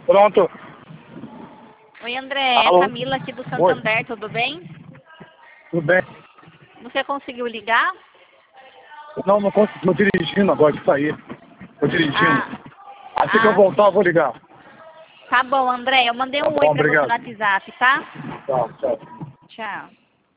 Pronto. Oi, André. É Alô? Camila aqui do Santander, tudo bem? Tudo bem? Você conseguiu ligar? Não consegui. Estou dirigindo agora de sair. Estou dirigindo. Assim que eu voltar, eu vou ligar. Tá bom, André. Eu mandei Tá um bom, oi pra você obrigado. no WhatsApp, tá? Tchau, tchau. Tchau.